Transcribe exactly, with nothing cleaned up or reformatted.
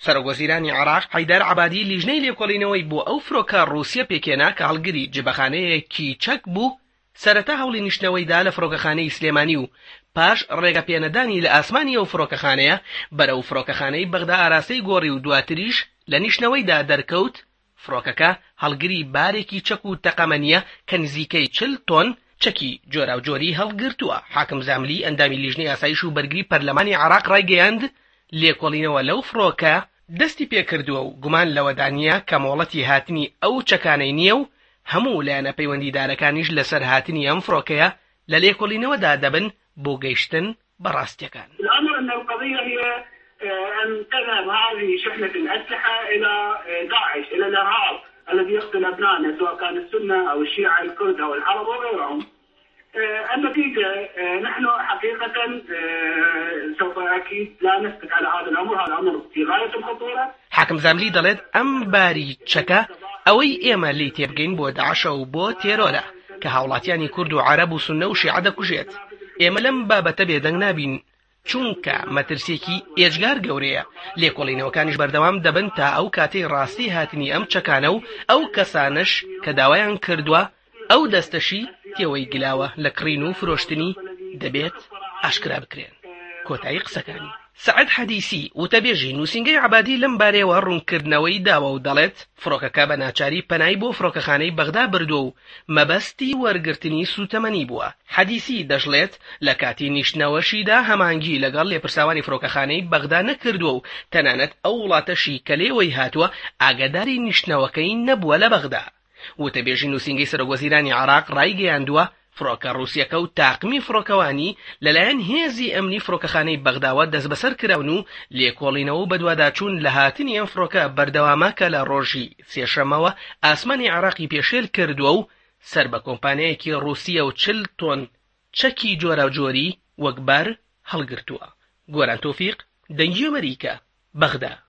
سەرۆکوەزیرانی عێراق حەیدەر عەبادی لیژنەی لێکۆڵینەوەی بۆ ئەو فڕۆکە ڕووسیا پێکێنا کە هەڵگری جبەخانەیەکی چەک بوو سەرەتا هەوڵی نیشتنەوەیدا لە فڕۆکەخانەی سلێمانی و پاش ڕێگەپێنەدانی لە ئاسمانی ئەو فڕۆکەخانەیە بەرەو فڕۆکەخانەی بەغدا ئاراستەی گۆڕی و دواتریش لە نیشتنەوەیدا دەرکەوت فڕۆکەکە هەڵگری بارێکی چەک و تەقەمەنیە کە نزیکەی چل تۆن چەکی جۆراوجۆری هەڵگرتووە. حاکم زاملی ئەندامی لیژنەی ئاسایش و بەرگری پەرلەمانی عێراق ڕایگەیاند لێکۆڵینەوە لەو فڕۆکە دەستی پێکردووە و گومان لەوەدانیە کە مۆڵەتی هاتنی ئەو چەکانەی نییە و هەموو لایەنە پەیوەندیدارەکانیش لەسەر هاتنی ئەم فڕۆکەیە لە لێکۆڵینەوەدا دەبن بۆ گەیشتن بەڕاستیەکان. أن تذهب هذه شحنة الأسلحة إلى داعش إلى الإرهاب الذي يقتل أبنائنا سواء كان السنة أو الشيعة الكرد أو العرب وغيرهم. النتيجة نحن حقيقة سوف أكيد لا نسكت على هذا الأمر، هذا أمر في غاية الخطورة. حاکم زاملی دەڵێت ئەم باری چەکە ئەوەی ئێمە لی تێبگەین بۆ داعشە و بۆ تێرۆرە کە هاوڵاتیانی کورد و عەرەب و سوننە و شیعە دەکوژێت. ئێمە لەم بابەتە بێدەنگ نابین چونکە مەترسێکی ئێجگار گەورەیە. لێکۆڵینەوەکانیش بەردەوام دەبن تا ئەو کاتەی ڕاستی هاتنی ئەم چەکانە و ئەو کەسانش کە داوایان کردووە ئەو دەستەشی تێوەی گلاوە لە کڕین و فرۆشتنی دەبێت ئاشکرا بکرێن. کۆتایی قسەکانی سەعەد حەدیسی وتەبێژی نووسینگەی عەبادی لەم بارەیەوە ڕوونکردنەوەی داوە و دەڵێت فڕۆکەکە بە ناچاری پەنای بۆ فڕۆکەخانەی بەغدا بردووە و مەبەستی وەرگرتنی سوتەمەنی بووە. حەدیسی دەژڵێت لە کاتی نیشتنەوەشیدا هەمانگی لەگەڵ لێپرساوانی فڕۆکەخانەی بەغدا نەکردووە و تەنانەت ئەو وڵاتەشی کە لێوەی هاتووە ئاگاداری نیشتنەوەکەی نەبووە لە بەغدا. وتەبێژی نووسینگەی سەرۆکوەزیرانی عێراق ڕایگەیاندووە فڕۆکە ڕووسیەکە و تاقمی فڕۆکەوانی لەلایەن هێزی ئەمنی فڕۆکەخانەی بەغداوە دەست بەسەر کراون و لێکۆڵینەوە و بەدواداچوون لە هاتنی ئەم فڕۆکە بەردەوامە کە لە ڕۆژی سێشەمەوە ئاسمانی عێراقی پێشێل کردووە و سەر بە کۆمپانیایەکی ڕووسیە و چل تۆن چەکی جۆراوجۆری وەک بار هەڵگرتووە. گۆران تۆفیق، دەنگی ئەمەریکا، بەغدا.